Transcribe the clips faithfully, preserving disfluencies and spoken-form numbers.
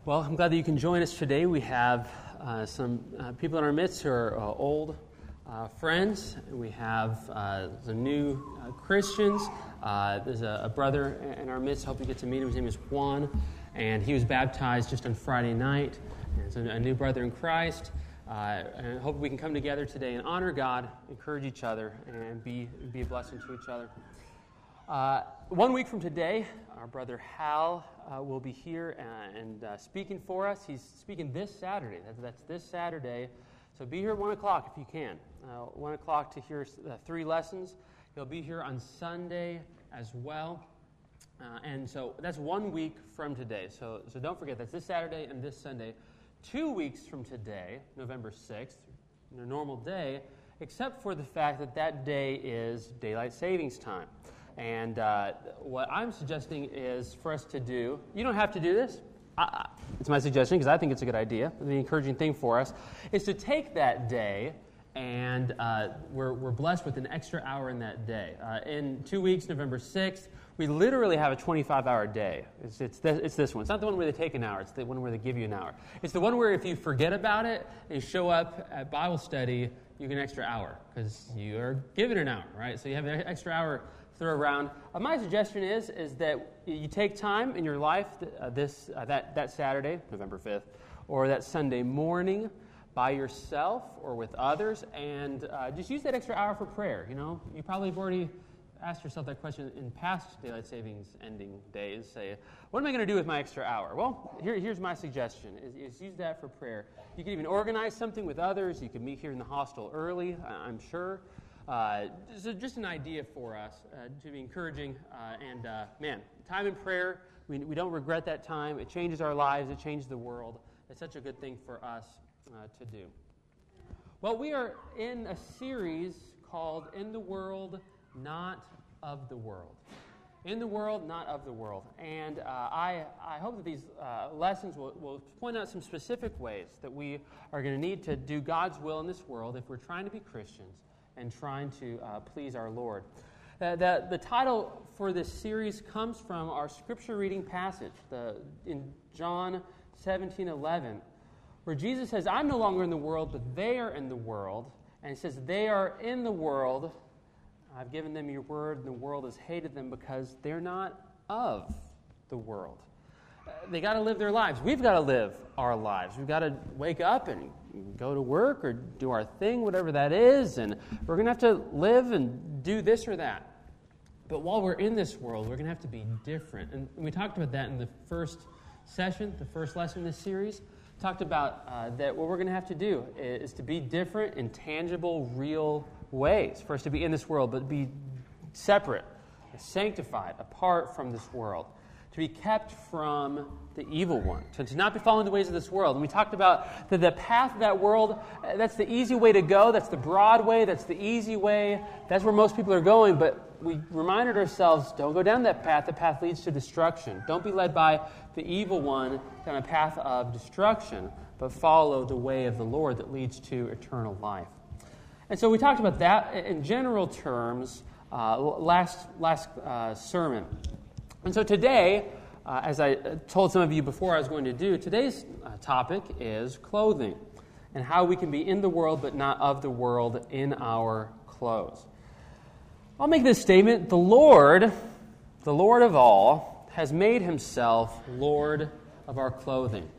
Well, I'm glad that you can join us today. We have uh, some uh, people in our midst who are uh, old uh, friends. We have uh, some new uh, Christians. Uh, there's a, a brother in our midst. Hope you get to meet him. His name is Juan, and he was baptized just on Friday night. And so a new brother in Christ. Uh, and I hope we can come together today and honor God, encourage each other, and be be a blessing to each other. Uh, one week from today, our brother Hal uh, will be here uh, and uh, speaking for us. He's speaking this Saturday. That's, that's this Saturday. So be here at one o'clock if you can. Uh, one o'clock to hear uh, three lessons. He'll be here on Sunday as well. Uh, and so that's one week from today. So, so don't forget, that's this Saturday and this Sunday. Two weeks from today, November sixth, a normal day, except for the fact that that day is daylight savings time. And uh, what I'm suggesting is for us to do, you don't have to do this. I, it's my suggestion because I think it's a good idea. The encouraging thing for us is to take that day, and uh, we're, we're blessed with an extra hour in that day. Uh, in two weeks, November sixth, we literally have a twenty-five hour day. It's, it's, th- it's this one. It's not the one where they take an hour. It's the one where they give you an hour. It's the one where if you forget about it and you show up at Bible study, you get an extra hour because you are given an hour, right? So you have an extra hour throw around. Uh, my suggestion is is that you take time in your life uh, this uh, that that Saturday, November fifth, or that Sunday morning by yourself or with others, and uh, just use that extra hour for prayer. You know, you probably have already asked yourself that question in past daylight savings ending days. Say, what am I going to do with my extra hour? Well, here, here's my suggestion: is, is use that for prayer. You can even organize something with others. You can meet here in the hostel early. I'm sure. Uh, so just an idea for us uh, to be encouraging, uh, and uh, man, time in prayer, we, we don't regret that time. It changes our lives. It changes the world. It's such a good thing for us uh, to do. Well, we are in a series called In the World, Not of the World. In the world, not of the world. And uh, I, I hope that these uh, lessons will, will point out some specific ways that we are going to need to do God's will in this world if we're trying to be Christians and trying to uh, please our Lord. Uh, the, the title for this series comes from our scripture reading passage the, in John seventeen eleven, where Jesus says, I'm no longer in the world, but they are in the world. And he says, they are in the world. I've given them your word, and the world has hated them because they're not of the world. Uh, they got to live their lives. We've got to live our lives. We've got to wake up and go to work or do our thing, whatever that is, and we're going to have to live and do this or that. But while we're in this world, we're going to have to be different. And we talked about that in the first session, the first lesson in this series. Talked about uh, that what we're going to have to do is to be different in tangible, real ways. For us to be in this world, but be separate, sanctified, apart from this world. To be kept from the evil one, to, to not be following the ways of this world. And we talked about that the path of that world, that's the easy way to go, that's the broad way, that's the easy way, that's where most people are going, but we reminded ourselves, don't go down that path, the path leads to destruction. Don't be led by the evil one down a path of destruction, but follow the way of the Lord that leads to eternal life. And so we talked about that in general terms uh, last, last uh, sermon. And so today, uh, as I told some of you before I was going to do, today's uh, topic is clothing and how we can be in the world but not of the world in our clothes. I'll make this statement. The Lord, the Lord of all, has made himself Lord of our clothing.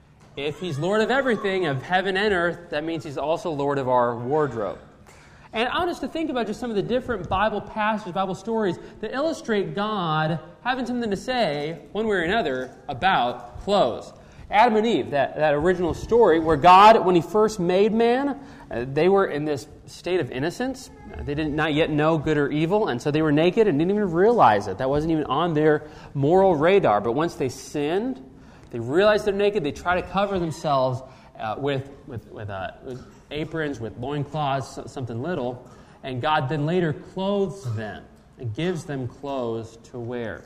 If he's Lord of everything, of heaven and earth, that means he's also Lord of our wardrobe. And I want us to think about just some of the different Bible passages, Bible stories that illustrate God having something to say, one way or another, about clothes. Adam and Eve, that, that original story where God, when he first made man, uh, they were in this state of innocence. They did not yet know good or evil, and so they were naked and didn't even realize it. That wasn't even on their moral radar. But once they sinned, they realized they're naked. They try to cover themselves uh, with, with, with, uh, with aprons, with loincloths, something little, and God then later clothes them and gives them clothes to wear.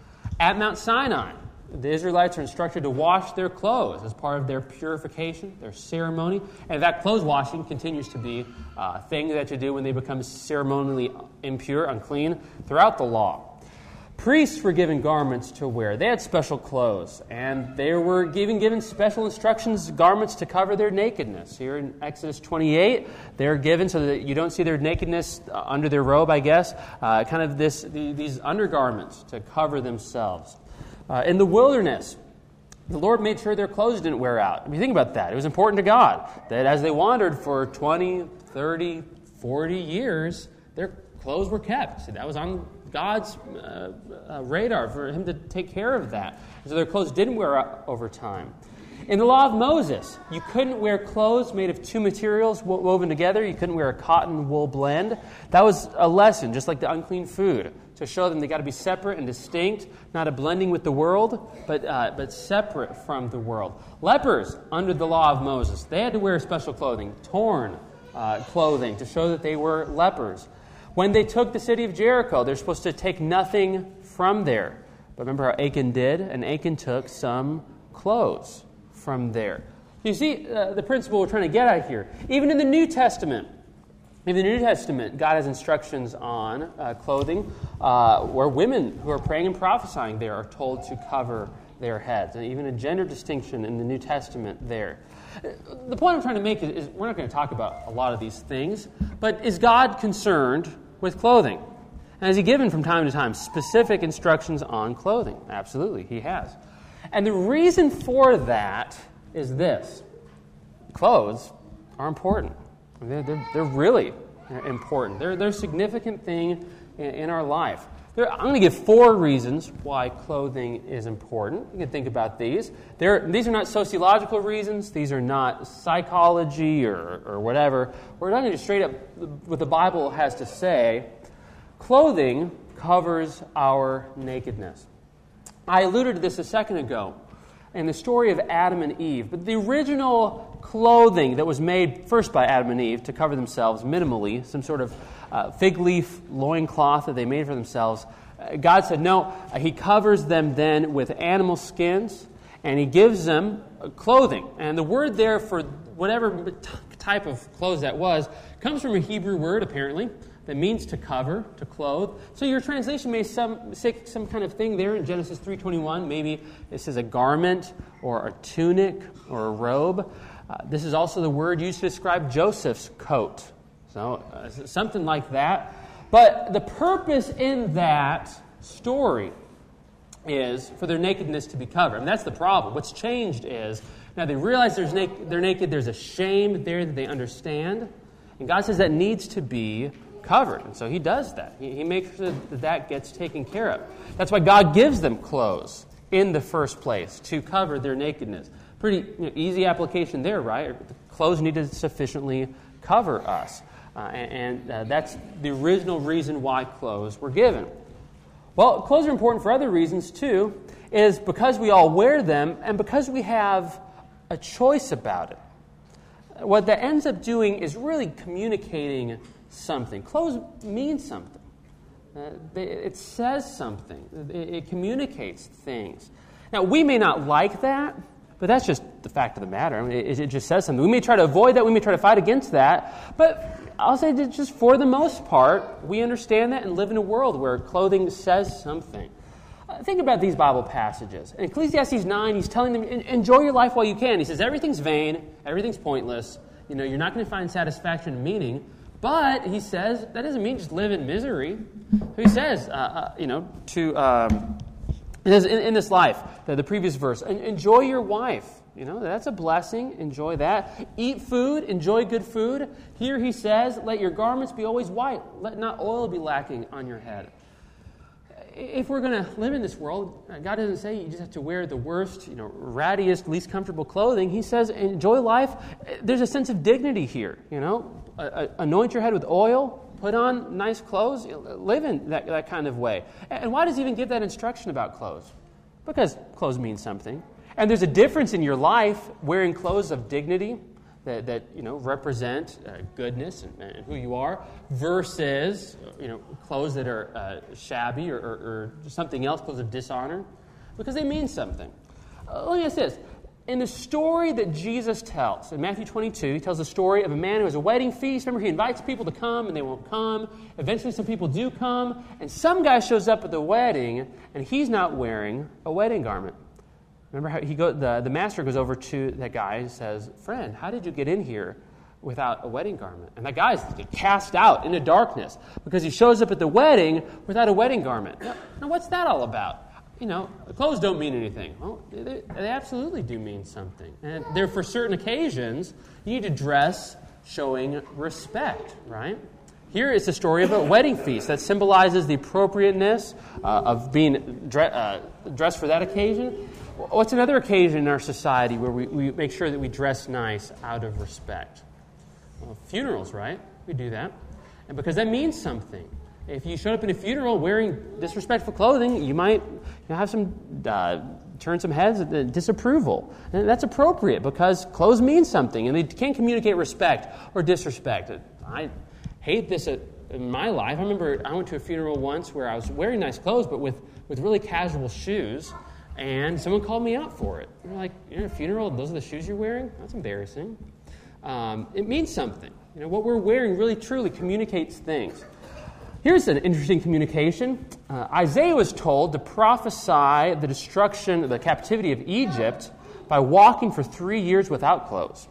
At Mount Sinai, the Israelites are instructed to wash their clothes as part of their purification, their ceremony, and that clothes washing continues to be a thing that you do when they become ceremonially impure, unclean, throughout the law. priests were given garments to wear. They had special clothes, and they were given, given special instructions, garments to cover their nakedness. Here in Exodus twenty-eight, they're given so that you don't see their nakedness under their robe, I guess, uh, kind of this the, these undergarments to cover themselves. Uh, in the wilderness, the Lord made sure their clothes didn't wear out. I mean, think about that. It was important to God that as they wandered for twenty, thirty, forty years, their clothes were kept. See, that was on God's uh, uh, radar for him to take care of that. So their clothes didn't wear out over time. In the law of Moses, you couldn't wear clothes made of two materials wo- woven together. You couldn't wear a cotton wool blend. That was a lesson, just like the unclean food, to show them they got to be separate and distinct, not a blending with the world, but uh, but separate from the world. Lepers, under the law of Moses, they had to wear special clothing, torn uh, clothing, to show that they were lepers. When they took the city of Jericho, they're supposed to take nothing from there. But remember how Achan did? And Achan took some clothes from there. You see uh, the principle we're trying to get at here. Even in the New Testament, in the New Testament, God has instructions on uh, clothing uh, where women who are praying and prophesying there are told to cover their heads. And even a gender distinction in the New Testament there. The point I'm trying to make is, is we're not going to talk about a lot of these things, but is God concerned with clothing? And has he given from time to time specific instructions on clothing? Absolutely, he has. And the reason for that is this. Clothes are important. They're, they're, they're really important. They're, they're a significant thing in, in our life. There, I'm going to give four reasons why clothing is important. You can think about these. They're, these are not sociological reasons. These are not psychology or, or whatever. We're talking just straight up what the Bible has to say. Clothing covers our nakedness. I alluded to this a second ago in the story of Adam and Eve. But the original clothing that was made first by Adam and Eve to cover themselves minimally, some sort of uh, fig leaf loincloth that they made for themselves, uh, God said, no, uh, he covers them then with animal skins, and he gives them uh, clothing. And the word there for whatever t- type of clothes that was comes from a Hebrew word, apparently, that means to cover, to clothe. So your translation may some, say some kind of thing there in Genesis three twenty-one. Maybe it says a garment or a tunic or a robe. Uh, this is also the word used to describe Joseph's coat. So uh, something like that. But the purpose in that story is for their nakedness to be covered. And that's the problem. What's changed is now they realize there's na- they're naked. There's a shame there that they understand. And God says that needs to be covered. And so he does that. He, he makes sure that that gets taken care of. That's why God gives them clothes in the first place, to cover their nakedness. Pretty you know, easy application there, right? Clothes need to sufficiently cover us. Uh, and and uh, that's the original reason why clothes were given. Well, clothes are important for other reasons too, is because we all wear them and because we have a choice about it. What that ends up doing is really communicating something. Clothes mean something. Uh, they, it says something. It, it communicates things. Now, we may not like that, but that's just the fact of the matter. I mean, it, it just says something. We may try to avoid that. We may try to fight against that. But I'll say that just for the most part, we understand that and live in a world where clothing says something. Uh, think about these Bible passages. In Ecclesiastes nine, he's telling them, enjoy your life while you can. He says, everything's vain. Everything's pointless. You know, you're not going to find satisfaction and meaning. But he says that doesn't mean just live in misery. He says, uh, uh, you know, to um, in, in this life, the, the previous verse, enjoy your wife. You know, that's a blessing. Enjoy that. Eat food. Enjoy good food. Here he says, let your garments be always white. Let not oil be lacking on your head. If we're going to live in this world, God doesn't say you just have to wear the worst, you know, rattiest, least comfortable clothing. He says enjoy life. There's a sense of dignity here, you know. Anoint your head with oil, put on nice clothes, live in that, that kind of way. And why does he even give that instruction about clothes? Because clothes mean something. And there's a difference in your life wearing clothes of dignity that, that you know, represent uh, goodness and, and who you are versus, you know, clothes that are uh, shabby or, or, or something else, clothes of dishonor, because they mean something. Uh, let me ask this. In the story that Jesus tells, in Matthew twenty-two, he tells the story of a man who has a wedding feast. Remember, he invites people to come, and they won't come. Eventually, some people do come, and some guy shows up at the wedding, and he's not wearing a wedding garment. Remember how he go, the, the master goes over to that guy and says, "Friend, how did you get in here without a wedding garment?" And that guy's cast out into darkness because he shows up at the wedding without a wedding garment. Now, now what's that all about? You know, clothes don't mean anything. Well, they, they absolutely do mean something. And they're for certain occasions, you need to dress showing respect, right? Here is the story of a wedding feast that symbolizes the appropriateness uh, of being dre- uh, dressed for that occasion. What's another occasion in our society where we, we make sure that we dress nice out of respect? Well, funerals, right? We do that. And because that means something. If you showed up in a funeral wearing disrespectful clothing, you might you know, have some uh, turn some heads of disapproval. And that's appropriate because clothes mean something, and they can communicate respect or disrespect. I hate this in my life. I remember I went to a funeral once where I was wearing nice clothes, but with, with really casual shoes, and someone called me out for it. They're like, "You're at a funeral, those are the shoes you're wearing? That's embarrassing." Um, it means something. You know, what we're wearing really truly communicates things. Here's an interesting communication. Uh, Isaiah was told to prophesy the destruction, the captivity of Egypt by walking for three years without clothes.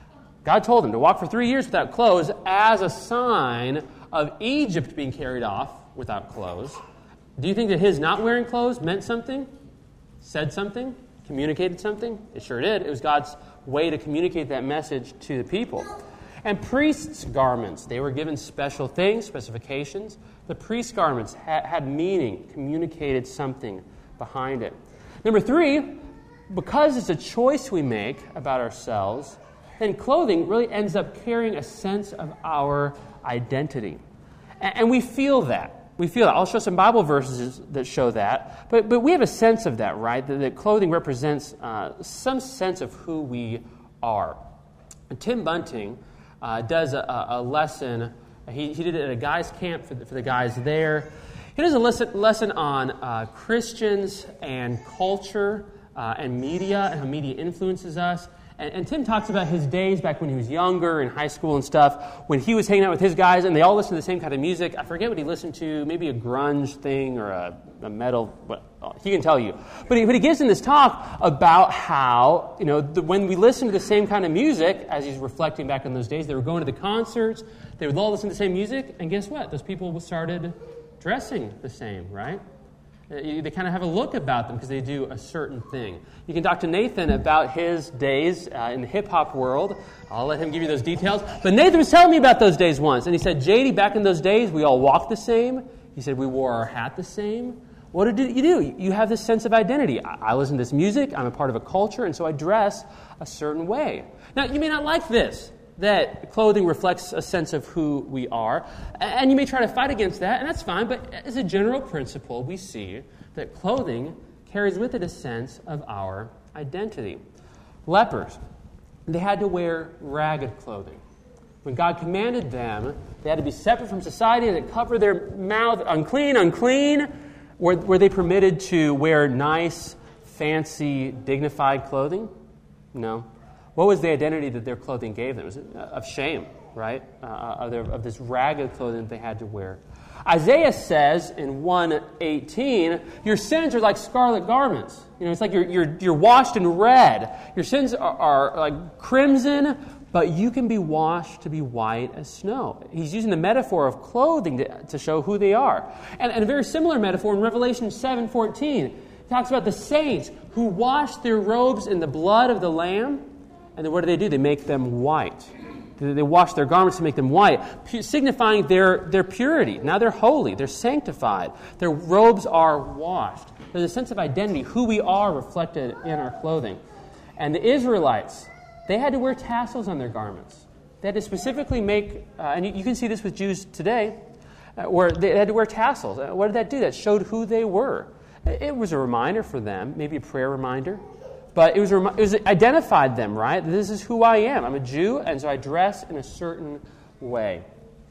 God told him to walk for three years without clothes as a sign of Egypt being carried off without clothes. Do you think that his not wearing clothes meant something? Said something? Communicated something? It sure did. It was God's way to communicate that message to the people. And priests' garments, they were given special things, specifications. The priest's garments ha- had meaning, communicated something behind it. Number three, because it's a choice we make about ourselves, then clothing really ends up carrying a sense of our identity. And, and we feel that. We feel that. I'll show some Bible verses that show that. But but we have a sense of that, right? That, that clothing represents uh, some sense of who we are. And Tim Bunting Uh, does a, a lesson. He, he did it at a guys' camp for the, for the guys there. He does a lesson, lesson on uh, Christians and culture uh, and media and how media influences us. And, and Tim talks about his days back when he was younger in high school and stuff, when he was hanging out with his guys and they all listened to the same kind of music. I forget what he listened to, maybe a grunge thing or a, a metal, but he can tell you. But he, but he gives in this talk about how, you know, the, when we listen to the same kind of music, as he's reflecting back on those days, they were going to the concerts, they would all listen to the same music, and guess what? Those people started dressing the same, right? They kind of have a look about them because they do a certain thing. You can talk to Nathan about his days uh, in the hip-hop world. I'll let him give you those details. But Nathan was telling me about those days once. And he said, J D, back in those days, we all walked the same. He said, we wore our hat the same. What did you do? You have this sense of identity. I, I listen to this music. I'm a part of a culture. And so I dress a certain way. Now, you may not like this, that clothing reflects a sense of who we are. And you may try to fight against that, and that's fine, but as a general principle, we see that clothing carries with it a sense of our identity. Lepers, they had to wear ragged clothing. When God commanded them, they had to be separate from society and cover their mouth, unclean, unclean. Were, were they permitted to wear nice, fancy, dignified clothing? No. What was the identity that their clothing gave them? It was of shame, right? Uh, of, their, of this ragged clothing that they had to wear. Isaiah says in one eighteen, your sins are like scarlet garments. You know, it's like you're you're, you're washed in red. Your sins are, are like crimson, but you can be washed to be white as snow. He's using the metaphor of clothing to, to show who they are. And, and a very similar metaphor in Revelation seven fourteen. It talks about the saints who wash their robes in the blood of the Lamb. And then what do they do? They make them white. They wash their garments to make them white, signifying their, their purity. Now they're holy. They're sanctified. Their robes are washed. There's a sense of identity, who we are reflected in our clothing. And the Israelites, they had to wear tassels on their garments. They had to specifically make, uh, and you, you can see this with Jews today, uh, where they had to wear tassels. Uh, what did that do? That showed who they were. It was a reminder for them, maybe a prayer reminder. But it was, it was it identified them, right? This is who I am. I'm a Jew, and so I dress in a certain way.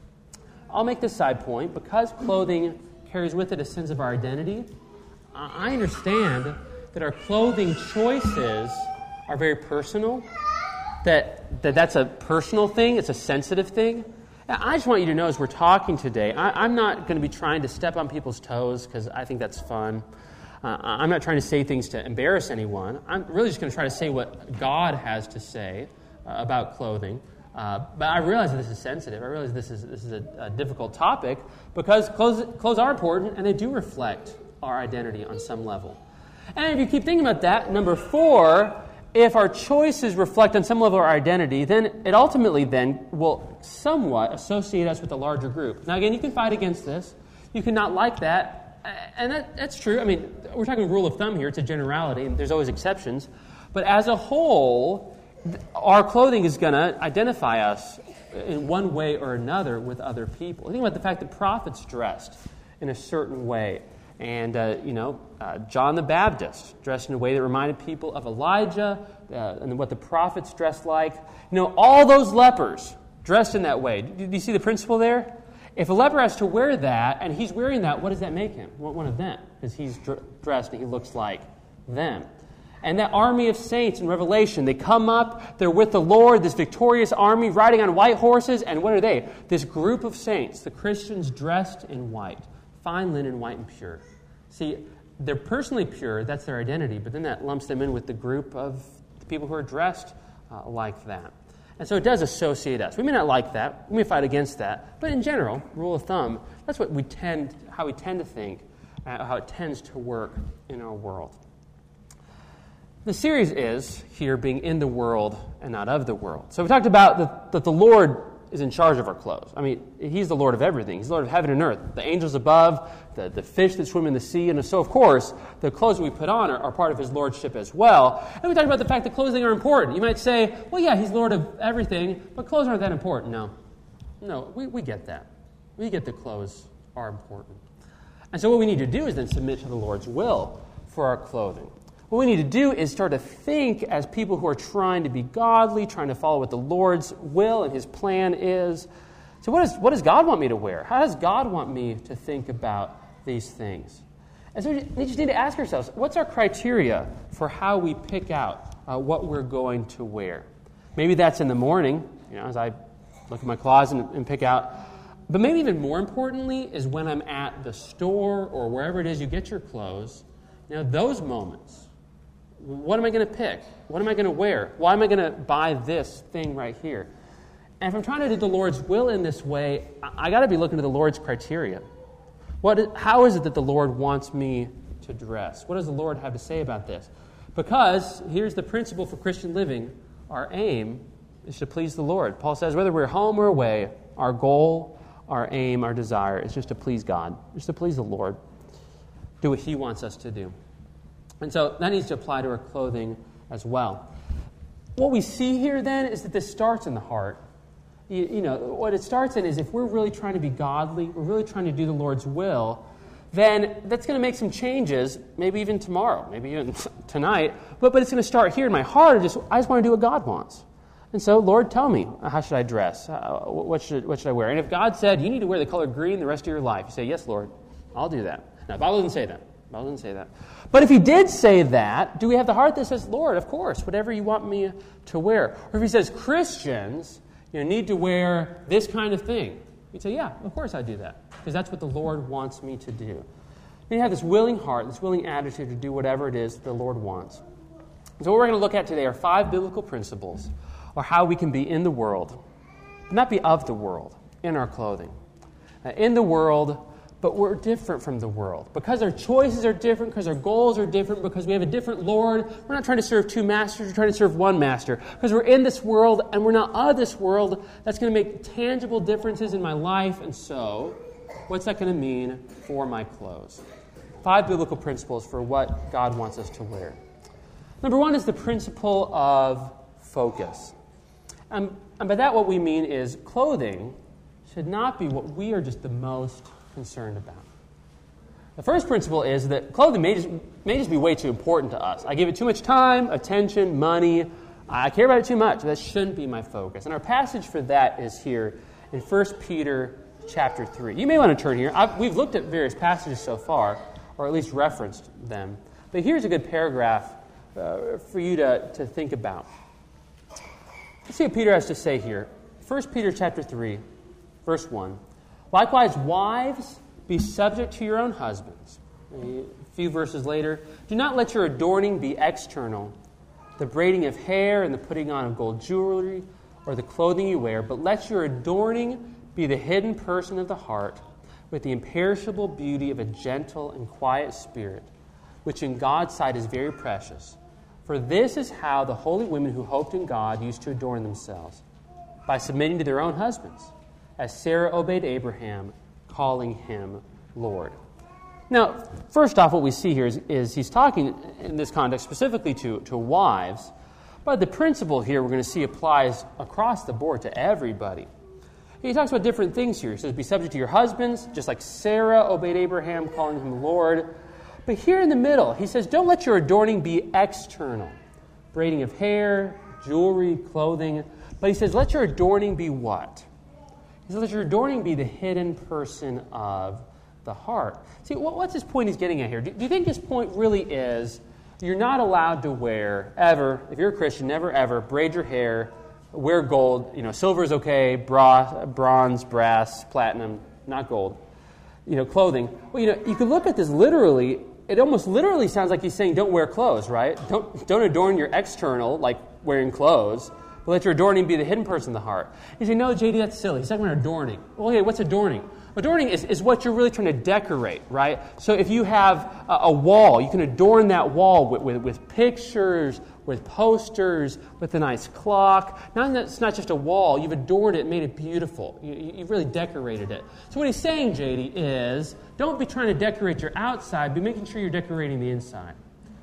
I'll make this side point. Because clothing carries with it a sense of our identity, I understand that our clothing choices are very personal, that, that that's a personal thing, it's a sensitive thing. I just want you to know as we're talking today, I, I'm not going to be trying to step on people's toes because I think that's fun. Uh, I'm not trying to say things to embarrass anyone. I'm really just going to try to say what God has to say uh, about clothing. Uh, but I realize that this is sensitive. I realize this is this is a, a difficult topic because clothes, clothes are important and they do reflect our identity on some level. And if you keep thinking about that, number four, if our choices reflect on some level our identity, then it ultimately then will somewhat associate us with a larger group. Now again, you can fight against this. You can not like that. And that, that's true. I mean, we're talking rule of thumb here. It's a generality, and there's always exceptions. But as a whole, our clothing is going to identify us in one way or another with other people. Think about the fact that prophets dressed in a certain way. And, uh, you know, uh, John the Baptist dressed in a way that reminded people of Elijah uh, and what the prophets dressed like. You know, all those lepers dressed in that way. Do you see the principle there? If a leper has to wear that, and he's wearing that, what does that make him? One of them, because he's dr- dressed and he looks like them. And that army of saints in Revelation, they come up, they're with the Lord, this victorious army riding on white horses, and what are they? This group of saints, the Christians dressed in white, fine linen, white and pure. See, they're personally pure, that's their identity, but then that lumps them in with the group of the people who are dressed uh, like that. And so it does associate us. We may not like that. We may fight against that. But in general, rule of thumb, that's what we tend, how we tend to think, uh, how it tends to work in our world. The series is here being in the world and not of the world. So we talked about the, that the Lord is in charge of our clothes. I mean, He's the Lord of everything. He's the Lord of heaven and earth. The angels above, the, the fish that swim in the sea. And so, of course, the clothes we put on are, are part of His lordship as well. And we talked about the fact that clothing are important. You might say, well, yeah, He's Lord of everything, but clothes aren't that important. No. No, we, we get that. We get that clothes are important. And so what we need to do is then submit to the Lord's will for our clothing. What we need to do is start to think as people who are trying to be godly, trying to follow what the Lord's will and His plan is. So what, is, what does God want me to wear? How does God want me to think about these things? And so we just need to ask ourselves, what's our criteria for how we pick out uh, what we're going to wear? Maybe that's in the morning, you know, as I look at my closet and, and pick out. But maybe even more importantly is when I'm at the store or wherever it is you get your clothes, you know, those moments. What am I going to pick? What am I going to wear? Why am I going to buy this thing right here? And if I'm trying to do the Lord's will in this way, I, I got to be looking to the Lord's criteria. What? Is, how is it that the Lord wants me to dress? What does the Lord have to say about this? Because here's the principle for Christian living. Our aim is to please the Lord. Paul says whether we're home or away, our goal, our aim, our desire is just to please God, just to please the Lord. Do what He wants us to do. And so that needs to apply to our clothing as well. What we see here then is that this starts in the heart. You, you know, what it starts in is if we're really trying to be godly, we're really trying to do the Lord's will, then that's going to make some changes, maybe even tomorrow, maybe even tonight, but, but it's going to start here in my heart. I just, I just want to do what God wants. And so, Lord, tell me, how should I dress? Uh, what, should, what should I wear? And if God said, you need to wear the color green the rest of your life, you say, yes, Lord, I'll do that. Now, the Bible doesn't say that. The Bible doesn't say that. But if He did say that, do we have the heart that says, Lord, of course, whatever you want me to wear? Or if He says, Christians, you know, need to wear this kind of thing, you'd say, yeah, of course I do that, because that's what the Lord wants me to do. You have this willing heart, this willing attitude to do whatever it is the Lord wants. So what we're going to look at today are five biblical principles, or how we can be in the world, but not be of the world, in our clothing. Uh, in the world, but we're different from the world. Because our choices are different, because our goals are different, because we have a different Lord, we're not trying to serve two masters, we're trying to serve one master. Because we're in this world and we're not of this world, that's going to make tangible differences in my life. And so, what's that going to mean for my clothes? Five biblical principles for what God wants us to wear. Number one is the principle of focus. Um, and by that what we mean is clothing should not be what we are just the most concerned about. The first principle is that clothing may just, may just be way too important to us. I give it too much time, attention, money. I care about it too much. That shouldn't be my focus. And our passage for that is here in First Peter chapter three. You may want to turn here. I've, we've looked at various passages so far, or at least referenced them. But here's a good paragraph uh, for you to, to think about. Let's see what Peter has to say here. First Peter chapter three, verse one. Likewise, wives, be subject to your own husbands. A few verses later, do not let your adorning be external, the braiding of hair and the putting on of gold jewelry, or the clothing you wear, but let your adorning be the hidden person of the heart, with the imperishable beauty of a gentle and quiet spirit, which in God's sight is very precious. For this is how the holy women who hoped in God used to adorn themselves, by submitting to their own husbands, as Sarah obeyed Abraham, calling him Lord. Now, first off, what we see here is, is he's talking in this context specifically to, to wives, but the principle here we're going to see applies across the board to everybody. He talks about different things here. He says, be subject to your husbands, just like Sarah obeyed Abraham, calling him Lord. But here in the middle, he says, don't let your adorning be external, braiding of hair, jewelry, clothing. But he says, let your adorning be what? He says, let your adorning be the hidden person of the heart. See, what's his point he's getting at here? Do you think his point really is you're not allowed to wear, ever, if you're a Christian, never ever, braid your hair, wear gold, you know, silver is okay, bra, bronze, brass, platinum, not gold, you know, clothing. Well, you know, you could look at this literally. It almost literally sounds like he's saying don't wear clothes, right? Don't, don't adorn your external, like wearing clothes, but let your adorning be the hidden person in the heart. You say, no, J D, that's silly. He's talking about adorning. Well, okay, what's adorning? Adorning is, is what you're really trying to decorate, right? So if you have a, a wall, you can adorn that wall with, with, with pictures, with posters, with a nice clock. Now it's not just a wall. You've adorned it, made it beautiful. You, you've really decorated it. So what he's saying, J D, is don't be trying to decorate your outside, be making sure you're decorating the inside.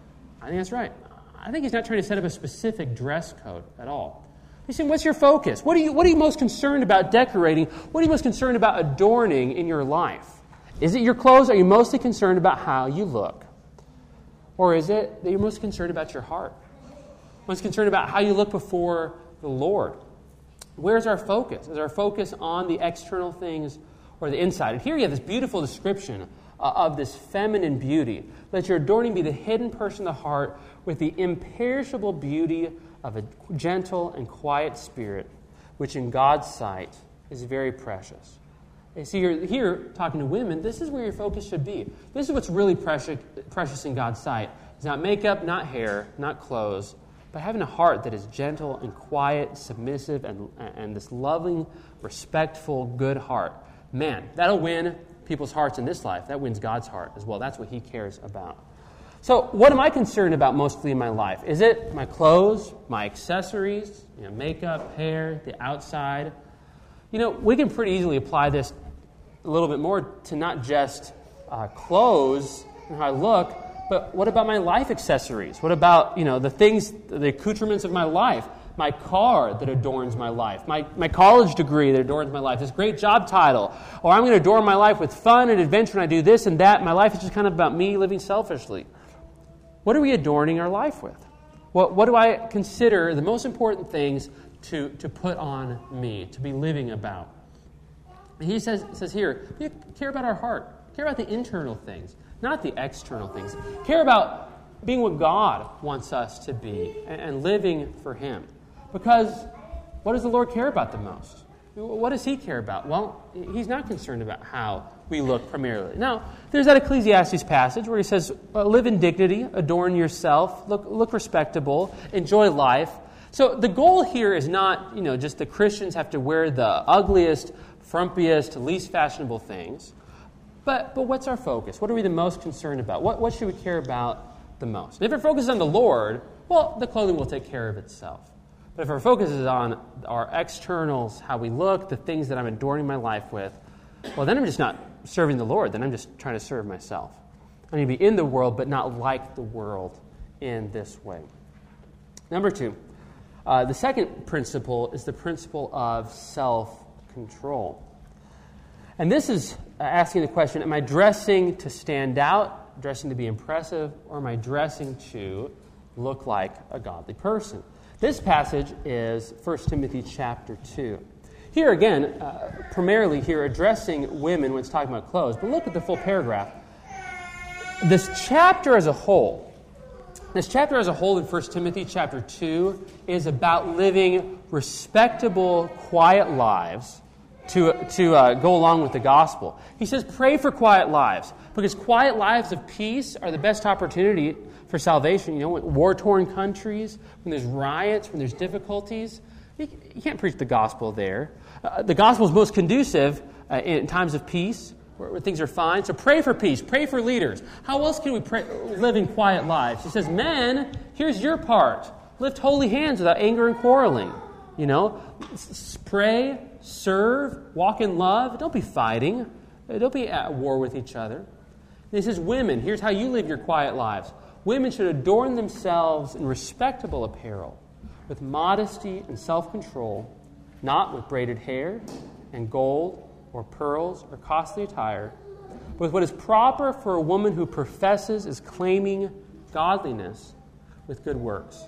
I think that's right. I think he's not trying to set up a specific dress code at all. He's saying, what's your focus? What are you, what are you most concerned about decorating? What are you most concerned about adorning in your life? Is it your clothes? Are you mostly concerned about how you look? Or is it that you're most concerned about your heart? Most concerned about how you look before the Lord? Where's our focus? Is our focus on the external things or the inside? And here you have this beautiful description uh, of this feminine beauty. Let your adorning be the hidden person of the heart with the imperishable beauty of a gentle and quiet spirit, which in God's sight is very precious. You see, you're here talking to women, this is where your focus should be. This is what's really precious, precious in God's sight. It's not makeup, not hair, not clothes, but having a heart that is gentle and quiet, submissive, and, and this loving, respectful, good heart. Man, that'll win people's hearts in this life. That wins God's heart as well. That's what He cares about. So what am I concerned about mostly in my life? Is it my clothes, my accessories, you know, makeup, hair, the outside? You know, we can pretty easily apply this a little bit more to not just uh, clothes and how I look, but what about my life accessories? What about, you know, the things, the accoutrements of my life? My car that adorns my life, my, my college degree that adorns my life, this great job title, or I'm going to adorn my life with fun and adventure and I do this and that. My life is just kind of about me living selfishly. What are we adorning our life with? What, what do I consider the most important things to, to put on me, to be living about? He says, says here, care about our heart. Care about the internal things, not the external things. Care about being what God wants us to be and, and living for Him. Because what does the Lord care about the most? What does He care about? Well, He's not concerned about how we look primarily. Now, there's that Ecclesiastes passage where he says, live in dignity, adorn yourself, look look respectable, enjoy life. So the goal here is not, you know, just the Christians have to wear the ugliest, frumpiest, least fashionable things. But but what's our focus? What are we the most concerned about? What what should we care about the most? If our focus is on the Lord, well, the clothing will take care of itself. But if our focus is on our externals, how we look, the things that I'm adorning my life with, well, then I'm just not serving the Lord. Then I'm just trying to serve myself. I need to be in the world, but not like the world in this way. Number two, uh, the second principle is the principle of self-control. And this is asking the question, am I dressing to stand out, dressing to be impressive, or am I dressing to look like a godly person? This passage is First Timothy chapter two. Here again, uh, primarily here addressing women when it's talking about clothes, but look at the full paragraph. This chapter as a whole This chapter as a whole in First Timothy chapter two is about living respectable, quiet lives to, to uh, go along with the gospel. He says, pray for quiet lives, because quiet lives of peace are the best opportunity for salvation. You know, in war-torn countries, when there's riots, when there's difficulties, you, you can't preach the gospel there. Uh, the gospel is most conducive uh, in times of peace, where, where things are fine. So pray for peace. Pray for leaders. How else can we pray, live in quiet lives? He says, men, here's your part. Lift holy hands without anger and quarreling. You know, s- pray, serve, walk in love. Don't be fighting. Don't be at war with each other. And he says, women, here's how you live your quiet lives. Women should adorn themselves in respectable apparel, with modesty and self-control, not with braided hair and gold or pearls or costly attire, but with what is proper for a woman who professes is claiming godliness with good works.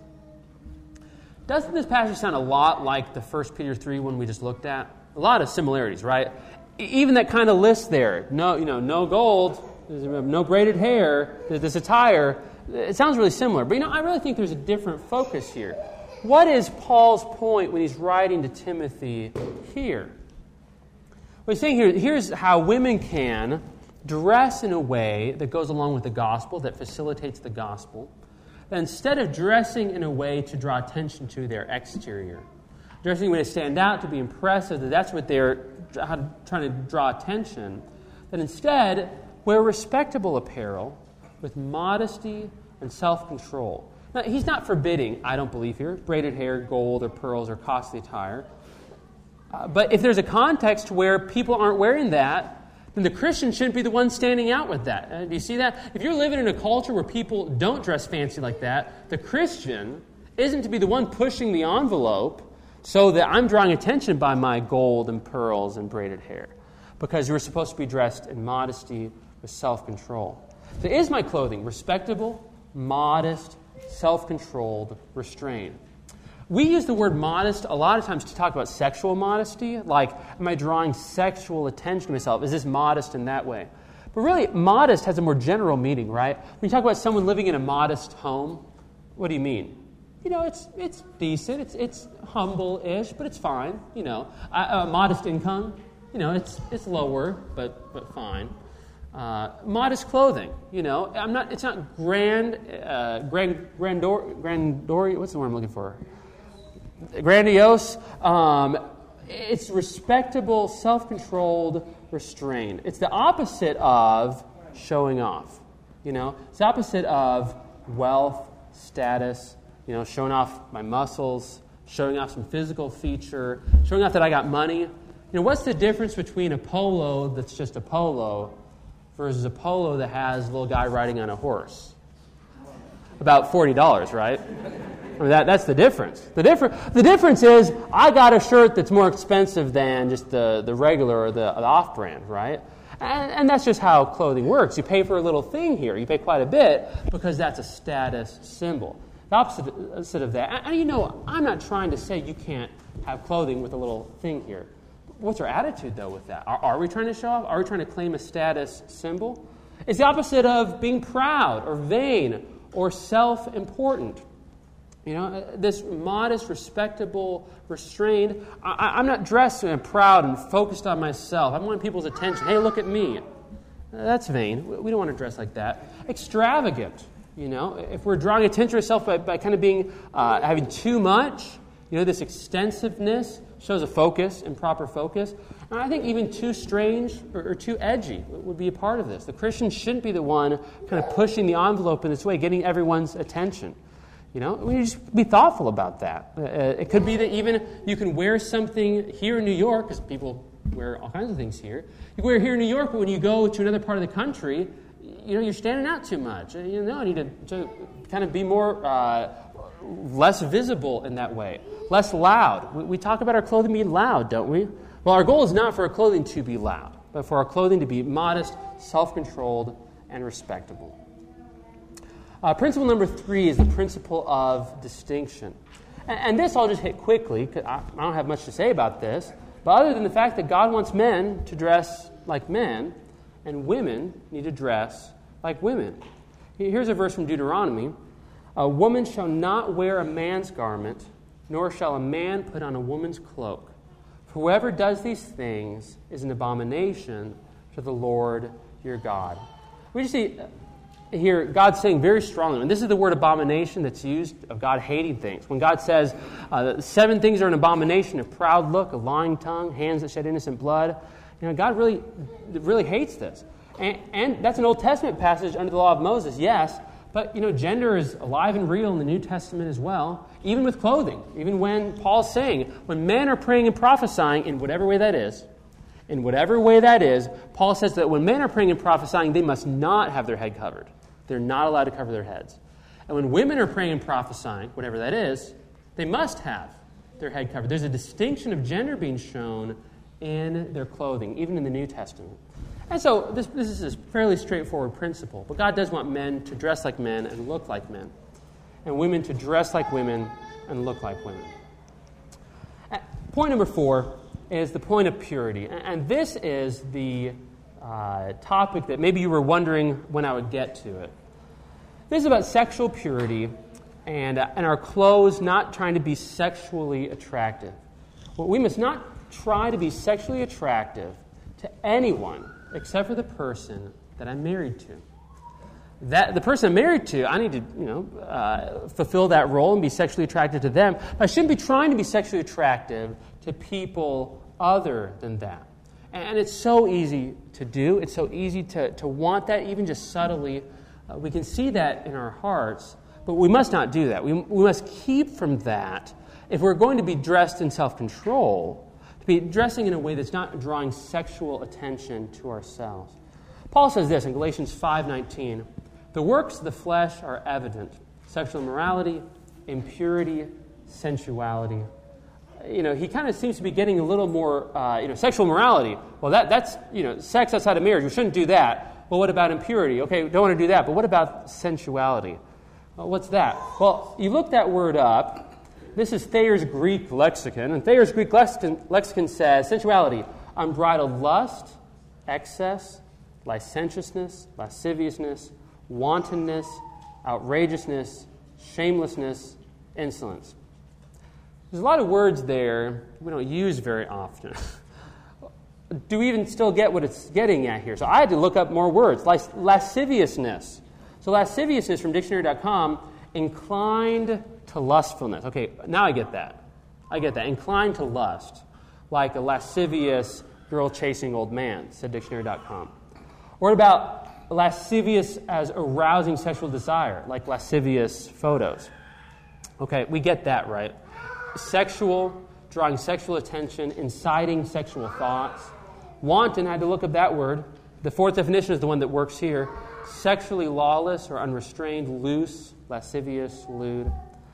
Doesn't this passage sound a lot like the First Peter three one we just looked at? A lot of similarities, right? Even that kind of list there, no, you know, no gold, no braided hair, this attire, it sounds really similar. But, you know, I really think there's a different focus here. What is Paul's point when he's writing to Timothy here? What he's saying here, here's how women can dress in a way that goes along with the gospel, that facilitates the gospel, that instead of dressing in a way to draw attention to their exterior, dressing in a way to stand out, to be impressive, that that's what they're trying to draw attention, that instead wear respectable apparel with modesty and self-control. Now, he's not forbidding, I don't believe here, braided hair, gold, or pearls, or costly attire. Uh, but if there's a context where people aren't wearing that, then the Christian shouldn't be the one standing out with that. Uh, do you see that? If you're living in a culture where people don't dress fancy like that, the Christian isn't to be the one pushing the envelope so that I'm drawing attention by my gold and pearls and braided hair. Because we're supposed to be dressed in modesty with self-control. So is my clothing respectable, modest, self-controlled, restrained? We use the word modest a lot of times to talk about sexual modesty, like, am I drawing sexual attention to myself? Is this modest in that way? But really, modest has a more general meaning, right? When you talk about someone living in a modest home, what do you mean? You know, it's it's decent, it's it's humble-ish, but it's fine, you know. Uh, uh, modest income, you know, it's it's lower, but but fine. Uh, modest clothing, you know. I'm not. It's not grand, uh, grand, grandor, grandor. What's the word I'm looking for? Grandiose. Um, it's respectable, self-controlled, restrained. It's the opposite of showing off. You know, it's the opposite of wealth, status. You know, showing off my muscles, showing off some physical feature, showing off that I got money. You know, what's the difference between a polo that's just a polo versus a polo that has a little guy riding on a horse? About forty dollars, right? I mean, that, that's the difference. The, differ- the difference is I got a shirt that's more expensive than just the, the regular or the, the off-brand, right? And, and that's just how clothing works. You pay for a little thing here. You pay quite a bit because that's a status symbol. The opposite, opposite of that. And, and you know, I'm not trying to say you can't have clothing with a little thing here. What's our attitude, though, with that? Are, are we trying to show off? Are we trying to claim a status symbol? It's the opposite of being proud or vain or self-important. You know, this modest, respectable, restrained. I, I'm not dressed and proud and focused on myself. I want people's attention. Hey, look at me. That's vain. We don't want to dress like that. Extravagant. You know, if we're drawing attention to ourselves by, by kind of being, uh, having too much, you know, this extensiveness shows a focus, improper focus. And I think even too strange or, or too edgy would be a part of this. The Christian shouldn't be the one kind of pushing the envelope in this way, getting everyone's attention. You know, we just be thoughtful about that. Uh, it could be that even you can wear something here in New York, because people wear all kinds of things here. You can wear it here in New York, but when you go to another part of the country, you know, you're standing out too much. You know, I need to, to kind of be more, uh, less visible in that way, less loud. We, we talk about our clothing being loud, don't we? Well, our goal is not for our clothing to be loud, but for our clothing to be modest, self-controlled, and respectable. Uh, principle number three is the principle of distinction. And, and this I'll just hit quickly, because I, I don't have much to say about this, but other than the fact that God wants men to dress like men, and women need to dress like women. Here's a verse from Deuteronomy. A woman shall not wear a man's garment, nor shall a man put on a woman's cloak. For whoever does these things is an abomination to the Lord your God. We just see here God saying very strongly, and this is the word abomination that's used of God hating things. When God says uh, seven things are an abomination: a proud look, a lying tongue, hands that shed innocent blood. You know, God really, really hates this. And, and that's an Old Testament passage under the law of Moses, yes. But, you know, gender is alive and real in the New Testament as well, even with clothing. Even when Paul's saying, when men are praying and prophesying, in whatever way that is, in whatever way that is, Paul says that when men are praying and prophesying, they must not have their head covered. They're not allowed to cover their heads. And when women are praying and prophesying, whatever that is, they must have their head covered. There's a distinction of gender being shown in their clothing, even in the New Testament. And so this, this is a fairly straightforward principle. But God does want men to dress like men and look like men, and women to dress like women and look like women. Point number four is the point of purity. And this is the uh, topic that maybe you were wondering when I would get to it. This is about sexual purity and, uh, and our clothes not trying to be sexually attractive. Well, we must not try to be sexually attractive to anyone except for the person that I'm married to. That the person I'm married to, I need to, you know, uh, fulfill that role and be sexually attracted to them. But I shouldn't be trying to be sexually attractive to people other than that. And it's so easy to do. It's so easy to, to want that, even just subtly. Uh, we can see that in our hearts, but we must not do that. We, we must keep from that if we're going to be dressed in self-control, to be dressing in a way that's not drawing sexual attention to ourselves. Paul says this in Galatians five nineteen, "The works of the flesh are evident: sexual immorality, impurity, sensuality." You know, he kind of seems to be getting a little more, uh, you know, sexual morality. Well, that that's, you know, sex outside of marriage. We shouldn't do that. Well, what about impurity? Okay, we don't want to do that. But what about sensuality? Well, what's that? Well, you look that word up. This is Thayer's Greek lexicon, and Thayer's Greek lexicon, lexicon says sensuality: unbridled lust, excess, licentiousness, lasciviousness, wantonness, outrageousness, shamelessness, insolence. There's a lot of words there we don't use very often. Do we even still get what it's getting at here? So I had to look up more words. Las- lasciviousness. So lasciviousness from dictionary dot com, inclined to lustfulness. Okay, now I get that. I get that. Inclined to lust, like a lascivious girl-chasing old man, said dictionary dot com. Or what about lascivious as arousing sexual desire, like lascivious photos? Okay, we get that, right? Sexual, drawing sexual attention, inciting sexual thoughts. Wanton, I had to look up that word. The fourth definition is the one that works here. Sexually lawless or unrestrained, loose, lascivious, lewd.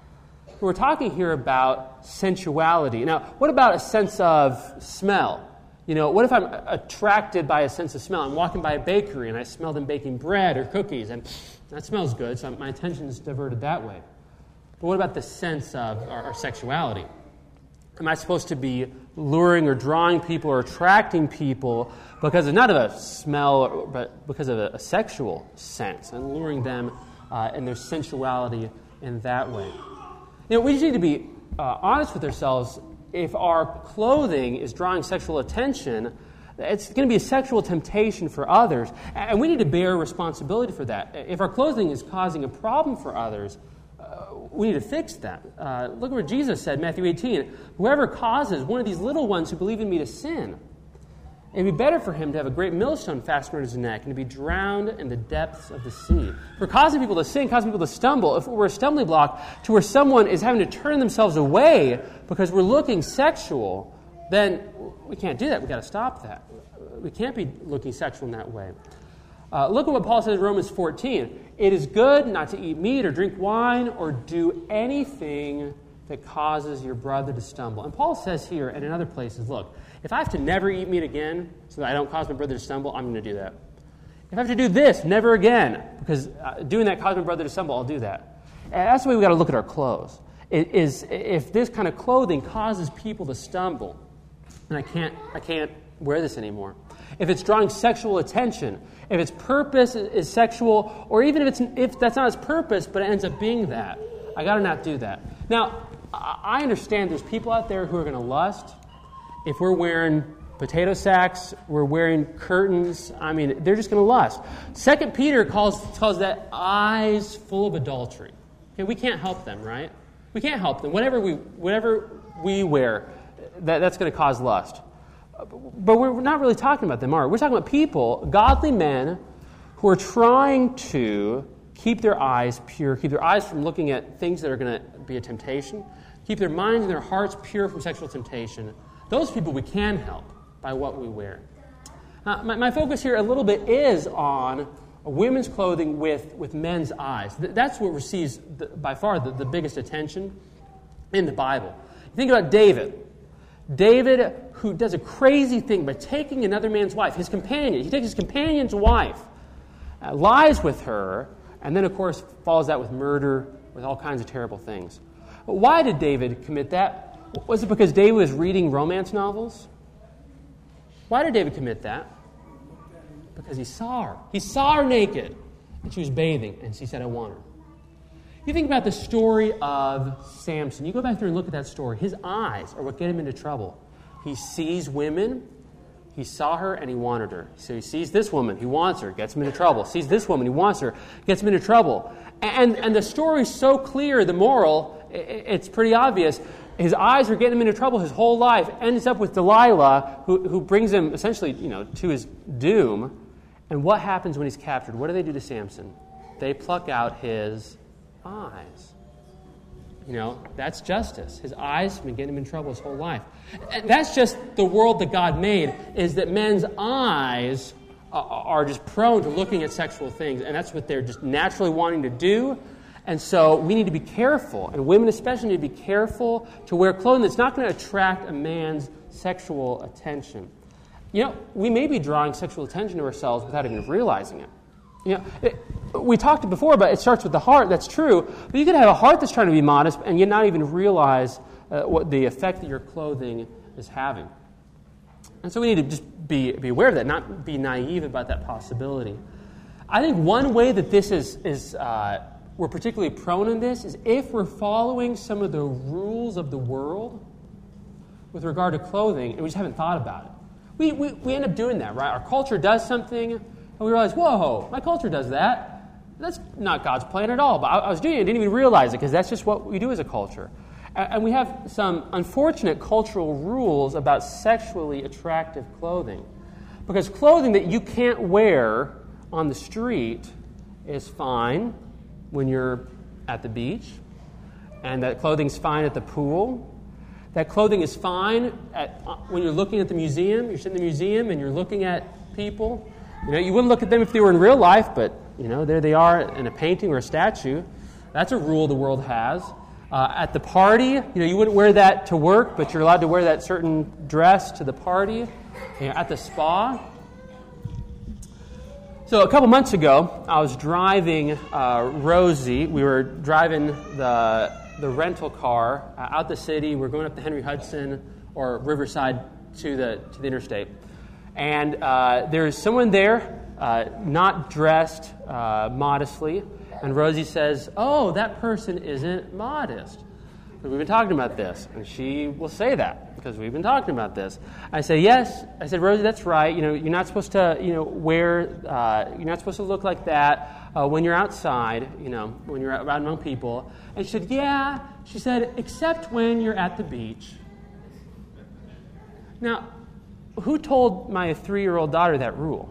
We're talking here about sensuality. Now, what about a sense of smell? You know, what if I'm attracted by a sense of smell? I'm walking by a bakery and I smell them baking bread or cookies, and that smells good, so my attention is diverted that way. But what about the sense of our, our sexuality? Am I supposed to be luring or drawing people or attracting people because of not of a smell, but because of a, a sexual sense, and luring them uh, in their sensuality in that way? You know, we just need to be uh, honest with ourselves. If our clothing is drawing sexual attention, it's going to be a sexual temptation for others, and we need to bear responsibility for that. If our clothing is causing a problem for others, uh, we need to fix that. Uh, look at what Jesus said, Matthew eighteen. "Whoever causes one of these little ones who believe in me to sin, it'd be better for him to have a great millstone fastened around his neck and to be drowned in the depths of the sea." If we're causing people to sin, causing people to stumble, if we're a stumbling block to where someone is having to turn themselves away because we're looking sexual, then we can't do that. We've got to stop that. We can't be looking sexual in that way. Uh, look at what Paul says in Romans fourteen. "It is good not to eat meat or drink wine or do anything that causes your brother to stumble." And Paul says here and in other places, look, if I have to never eat meat again so that I don't cause my brother to stumble, I'm going to do that. If I have to do this, never again, because uh, doing that causes my brother to stumble, I'll do that. And that's the way we've got to look at our clothes. It is, if this kind of clothing causes people to stumble, then I can't, I can't wear this anymore. if it's drawing sexual attention, if its purpose is sexual, or even if it's if that's not its purpose, but it ends up being that, I got to not do that. Now, I understand there's people out there who are going to lust. If we're wearing potato sacks, we're wearing curtains, I mean, they're just going to lust. Second Peter calls calls that eyes full of adultery. Okay, we can't help them, right? We can't help them. Whatever we whatever we wear, that, that's going to cause lust. But we're not really talking about them, are we? We're talking about people, godly men, who are trying to keep their eyes pure, keep their eyes from looking at things that are going to be a temptation, keep their minds and their hearts pure from sexual temptation. Those people we can help by what we wear. Uh, my, my focus here a little bit is on women's clothing with, with men's eyes. Th- that's what receives, the, by far, the, the biggest attention in the Bible. Think about David. David, who does a crazy thing by taking another man's wife, his companion. He takes his companion's wife, uh, lies with her, and then, of course, follows that with murder, with all kinds of terrible things. But why did David commit that? Was it because David was reading romance novels? Why did David commit that? Because he saw her. He saw her naked, and she was bathing, and she said, I want her. You think about the story of Samson. You go back through and look at that story. His eyes are what get him into trouble. He sees women. He saw her, and he wanted her. So he sees this woman. He wants her. Gets him into trouble. Sees this woman. He wants her. Gets him into trouble. And, and the story's so clear, the moral, it's pretty obvious. His eyes are getting him into trouble his whole life. Ends up with Delilah, who, who brings him essentially, you know, to his doom. And what happens when he's captured? What do they do to Samson? They pluck out his eyes. You know, that's justice. His eyes have been getting him in trouble his whole life. And that's just the world that God made, is that men's eyes are just prone to looking at sexual things, and that's what they're just naturally wanting to do. And so we need to be careful, and women especially need to be careful to wear clothing that's not going to attract a man's sexual attention. You know, we may be drawing sexual attention to ourselves without even realizing it. You know, it, we talked before about it starts with the heart. That's true. But you could have a heart that's trying to be modest and yet not even realize uh, what the effect that your clothing is having. And so we need to just be, be aware of that, not be naive about that possibility. I think one way that this is, is uh, we're particularly prone in this is if we're following some of the rules of the world with regard to clothing and we just haven't thought about it. We, we, we end up doing that, right? Our culture does something, and we realize, whoa, my culture does that. That's not God's plan at all. But I, I was doing it, I didn't even realize it, because that's just what we do as a culture. And, and we have some unfortunate cultural rules about sexually attractive clothing. Because clothing that you can't wear on the street is fine when you're at the beach, and that clothing's fine at the pool. That clothing is fine at, uh, when you're looking at the museum. You're sitting in the museum and you're looking at people. You know, you wouldn't look at them if they were in real life, but, you know, there they are in a painting or a statue. That's a rule the world has. Uh, at the party, you know, you wouldn't wear that to work, but you're allowed to wear that certain dress to the party. You know, at the spa. So a couple months ago, I was driving uh, Rosie. We were driving the the rental car uh, out the city. We're going up the Henry Hudson or Riverside to the to the interstate. And uh, there's someone there, uh, not dressed uh, modestly. And Rosie says, oh, that person isn't modest. We've been talking about this. And she will say that because we've been talking about this. I say, yes. I said, Rosie, that's right. You know, you're not supposed to, you know, wear, uh, you're not supposed to look like that uh, when you're outside, you know, when you're out among people. And she said, yeah. She said, except when you're at the beach. Now, who told my three-year-old daughter that rule?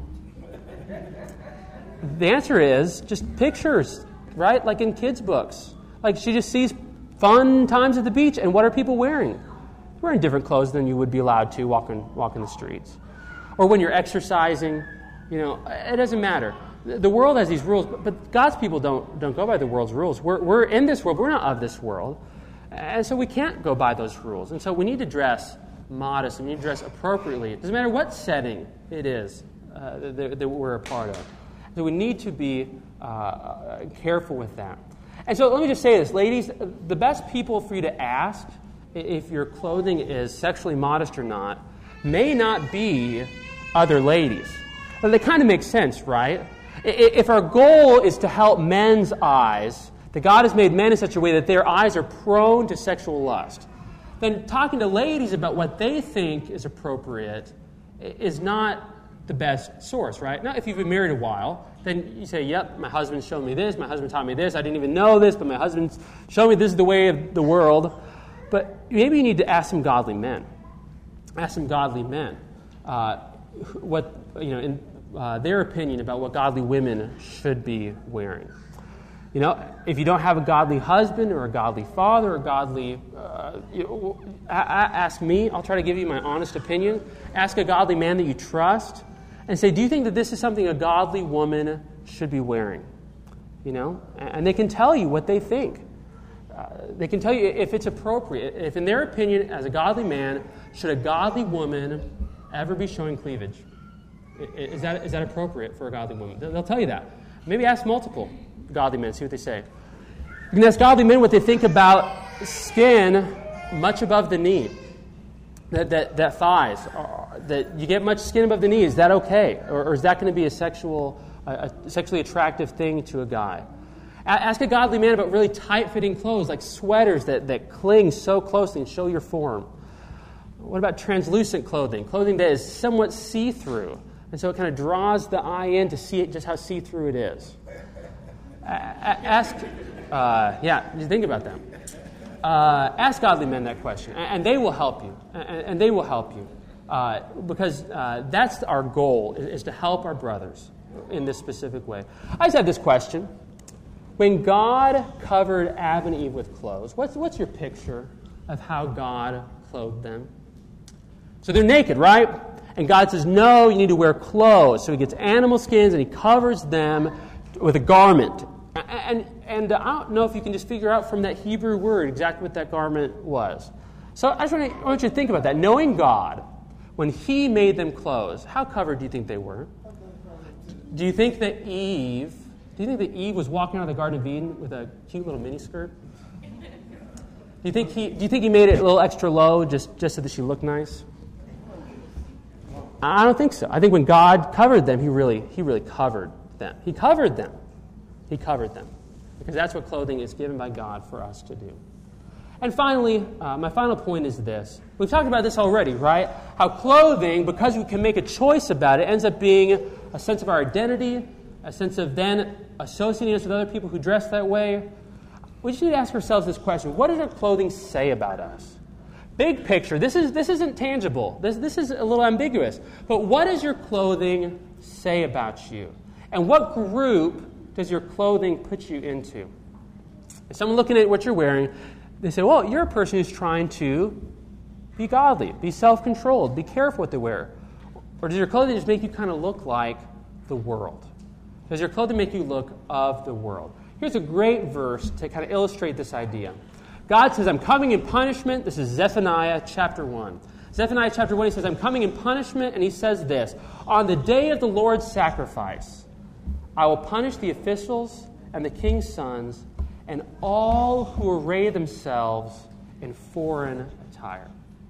The answer is just pictures, right? Like in kids' books. Like she just sees fun times at the beach, and what are people wearing? They're wearing different clothes than you would be allowed to walking walking the streets. Or when you're exercising, you know, it doesn't matter. The world has these rules, but God's people don't don't go by the world's rules. We're we're in this world, but we're not of this world. And so we can't go by those rules. And so we need to dress modest, and we need to dress appropriately. It doesn't matter what setting it is uh, that, that we're a part of. So we need to be uh, careful with that. And so let me just say this, ladies, the best people for you to ask if your clothing is sexually modest or not may not be other ladies. Well, they kind of make sense, right? If our goal is to help men's eyes, that God has made men in such a way that their eyes are prone to sexual lust, then talking to ladies about what they think is appropriate is not the best source, right? Now, if you've been married a while, then you say, yep, my husband showed me this, my husband taught me this, I didn't even know this, but my husband showed me this is the way of the world. But maybe you need to ask some godly men. Ask some godly men uh, what, you know, in uh, their opinion about what godly women should be wearing. You know, if you don't have a godly husband or a godly father or godly, uh, you know, ask me. I'll try to give you my honest opinion. Ask a godly man that you trust and say, do you think that this is something a godly woman should be wearing? You know, and they can tell you what they think. Uh, they can tell you if it's appropriate. If in their opinion, as a godly man, should a godly woman ever be showing cleavage? Is that is that appropriate for a godly woman? They'll tell you that. Maybe ask multiple godly men, see what they say. You can ask godly men what they think about skin much above the knee, that that, that thighs, uh, that you get much skin above the knee. Is that okay, or, or is that going to be a sexual, a, a sexually attractive thing to a guy? A- ask a godly man about really tight-fitting clothes, like sweaters that, that cling so closely and show your form. What about translucent clothing, clothing that is somewhat see-through, and so it kind of draws the eye in to see it, just how see-through it is? Ask, uh, yeah, just think about that. Uh, ask godly men that question, and, and they will help you, and, and they will help you, uh, because uh, that's our goal, is, is to help our brothers in this specific way. I just had this question. When God covered Adam and Eve with clothes, what's, what's your picture of how God clothed them? So they're naked, right? And God says, no, you need to wear clothes. So he gets animal skins and he covers them with a garment. And, and I don't know if you can just figure out from that Hebrew word exactly what that garment was. So I just want, to, I want you to think about that. Knowing God, when he made them clothes, how covered do you think they were? Do you think that Eve, do you think that Eve was walking out of the Garden of Eden with a cute little miniskirt? Do you think he, do you think he made it a little extra low just, just so that she looked nice? I don't think so. I think when God covered them, he really, he really covered them. He covered them. He covered them. Because that's what clothing is given by God for us to do. And finally, uh, my final point is this. We've talked about this already, right? How clothing, because we can make a choice about it, ends up being a sense of our identity, a sense of then associating us with other people who dress that way. We just need to ask ourselves this question. What does our clothing say about us? Big picture. This is this isn't tangible. This this is a little ambiguous. But what does your clothing say about you? And what group does your clothing put you into? If someone looking at what you're wearing, they say, well, you're a person who's trying to be godly, be self-controlled, be careful what they wear. Or does your clothing just make you kind of look like the world? Does your clothing make you look of the world? Here's a great verse to kind of illustrate this idea. God says, I'm coming in punishment. This is Zephaniah chapter one. Zephaniah chapter one, he says, I'm coming in punishment, and he says this, on the day of the Lord's sacrifice, I will punish the officials and the king's sons and all who array themselves in foreign attire.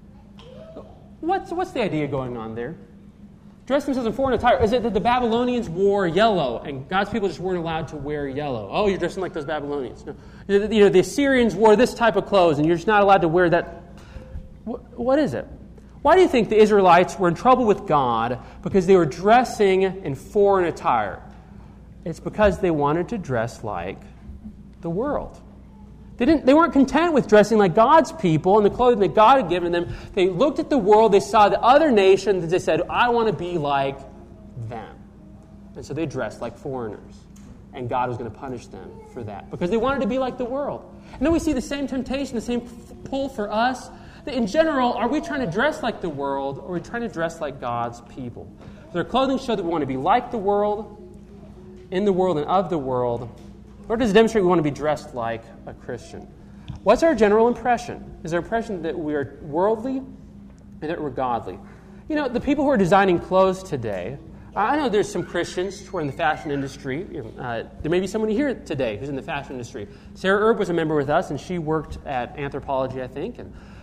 What's, what's the idea going on there? Dress themselves in foreign attire. Is it that the Babylonians wore yellow and God's people just weren't allowed to wear yellow? Oh, you're dressing like those Babylonians. No. You know, the Assyrians wore this type of clothes and you're just not allowed to wear that. What is it? Why do you think the Israelites were in trouble with God because they were dressing in foreign attire? It's because they wanted to dress like the world. They didn't. They weren't content with dressing like God's people and the clothing that God had given them. They looked at the world, they saw the other nations, and they said, I want to be like them. And so they dressed like foreigners. And God was going to punish them for that because they wanted to be like the world. And then we see the same temptation, the same pull for us. That in general, are we trying to dress like the world or are we trying to dress like God's people? Does our clothing show that we want to be like the world, in the world and of the world? Or does it demonstrate we want to be dressed like a Christian? What's our general impression? Is our impression that we are worldly and that we're godly? You know, the people who are designing clothes today, I know there's some Christians who are in the fashion industry. Uh, there may be someone here today who's in the fashion industry. Sarah Erb was a member with us, and she worked at Anthropologie, I think. And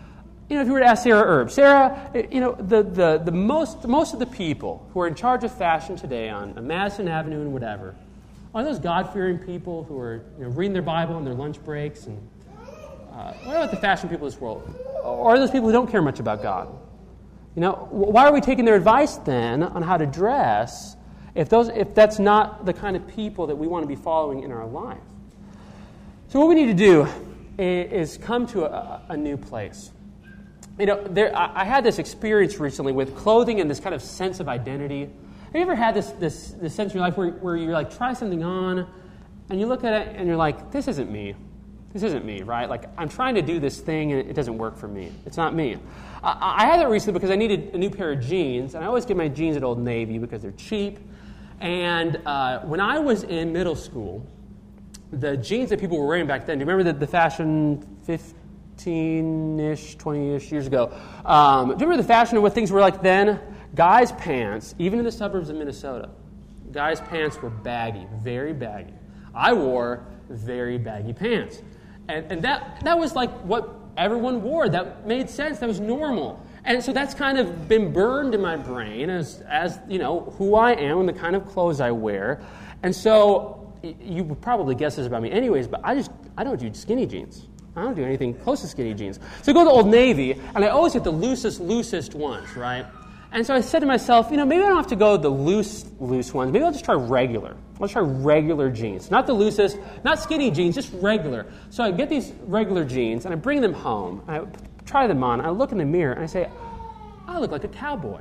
you know, if you were to ask Sarah Erb, Sarah, you know, the, the, the most most of the people who are in charge of fashion today on Madison Avenue and whatever, are those God-fearing people who are, you know, reading their Bible on their lunch breaks? And uh, what about the fashion people of this world? Or are those people who don't care much about God? You know, why are we taking their advice then on how to dress if those if that's not the kind of people that we want to be following in our life? So what we need to do is come to a, a new place. You know, there, I, I had this experience recently with clothing and this kind of sense of identity. Have you ever had this this, this sense in your life where, where you're like, try something on, and you look at it and you're like, this isn't me. This isn't me, right? Like, I'm trying to do this thing and it doesn't work for me. It's not me. I, I had that recently because I needed a new pair of jeans, and I always get my jeans at Old Navy because they're cheap. And uh, when I was in middle school, the jeans that people were wearing back then, do you remember the, the fashion fifteen-ish, twenty-ish years ago? Um, do you remember the fashion of what things were like then? Guys' pants, even in the suburbs of Minnesota, guys' pants were baggy, very baggy. I wore very baggy pants. And, and that, that was like what everyone wore. That made sense. That was normal. And so that's kind of been burned in my brain as, as you know, who I am and the kind of clothes I wear. And so you would probably guess this about me anyways, but I just, I don't do skinny jeans. I don't do anything close to skinny jeans. So I go to Old Navy, and I always get the loosest, loosest ones, right? And so I said to myself, you know, maybe I don't have to go the loose, loose ones. Maybe I'll just try regular. I'll try regular jeans. Not the loosest, not skinny jeans, just regular. So I get these regular jeans, and I bring them home, and I try them on, and I look in the mirror, and I say, I look like a cowboy.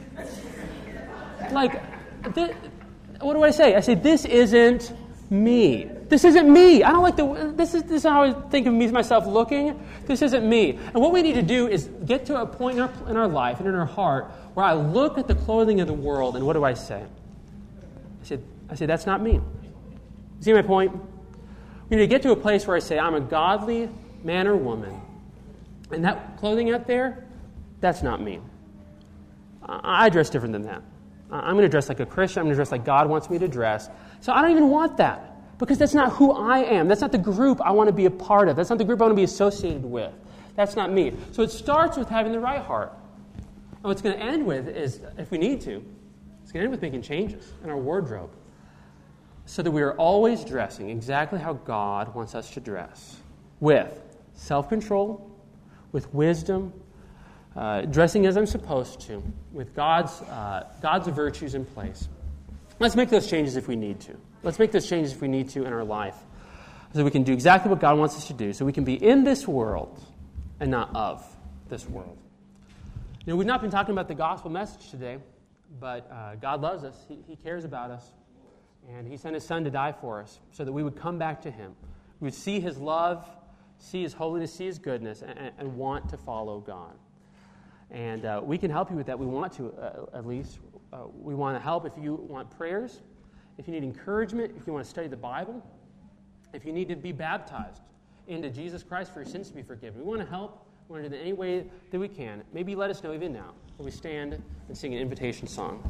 Like, th- what do I say? I say, this isn't me. This isn't me. I don't like the, this is, this is how I think of me, myself looking. This isn't me. And what we need to do is get to a point in our, in our life and in our heart where I look at the clothing of the world, and what do I say? I say, I say, that's not me. See my point? We need to get to a place where I say, I'm a godly man or woman, and that clothing out there, that's not me. I, I dress different than that. I'm going to dress like a Christian. I'm going to dress like God wants me to dress. So I don't even want that, because that's not who I am. That's not the group I want to be a part of. That's not the group I want to be associated with. That's not me. So it starts with having the right heart. And what's going to end with is, if we need to, it's going to end with making changes in our wardrobe so that we are always dressing exactly how God wants us to dress, with self-control, with wisdom, uh, dressing as I'm supposed to, with God's uh, God's virtues in place. Let's make those changes if we need to. Let's make those changes if we need to in our life so we can do exactly what God wants us to do, so we can be in this world and not of this world. You know, we've not been talking about the gospel message today, but uh, God loves us. He, he cares about us. And He sent His Son to die for us so that we would come back to Him. We would see His love, see His holiness, see His goodness, and, and want to follow God. And uh, we can help you with that. We want to, uh, at least. Uh, we want to help if you want prayers, if you need encouragement, if you want to study the Bible, if you need to be baptized into Jesus Christ for your sins to be forgiven. We want to help. We want to do that any way that we can. Maybe let us know even now when we stand and sing an invitation song.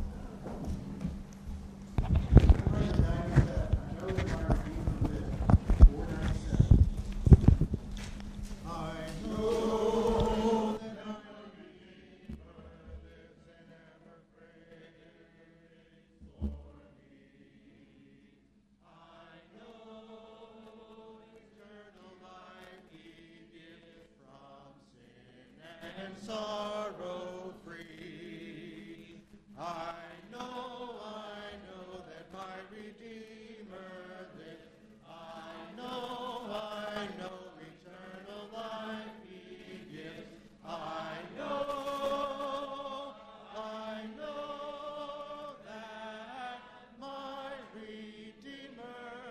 Sorrow free, I know, I know that my Redeemer lives. I know, I know eternal life He gives. I know, I know that my Redeemer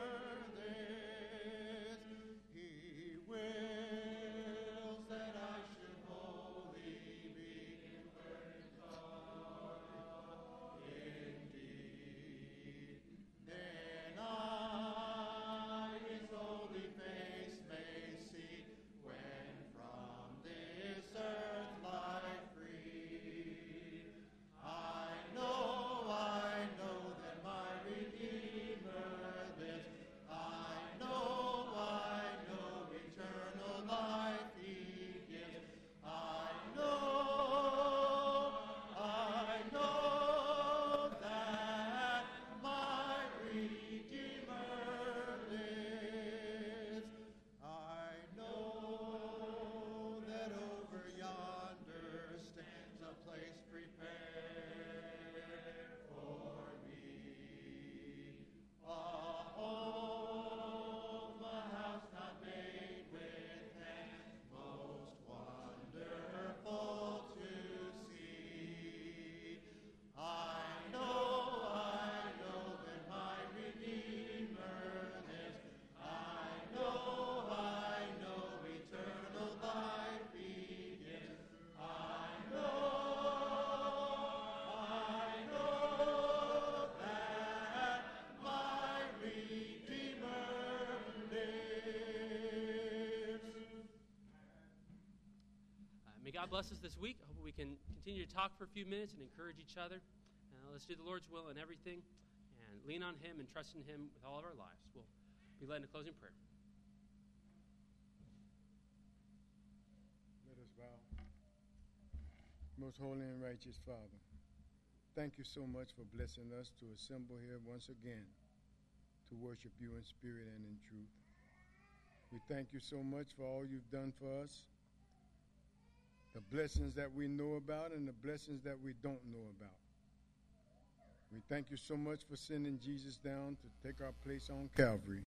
lives. He wills that I should wholly be God bless us this week. I hope we can continue to talk for a few minutes and encourage each other. Uh, let's do the Lord's will in everything and lean on Him and trust in Him with all of our lives. We'll be led in a closing prayer. Let us bow. Most holy and righteous Father, thank you so much for blessing us to assemble here once again to worship you in spirit and in truth. We thank you so much for all you've done for us, the blessings that we know about and the blessings that we don't know about. We thank you so much for sending Jesus down to take our place on Calvary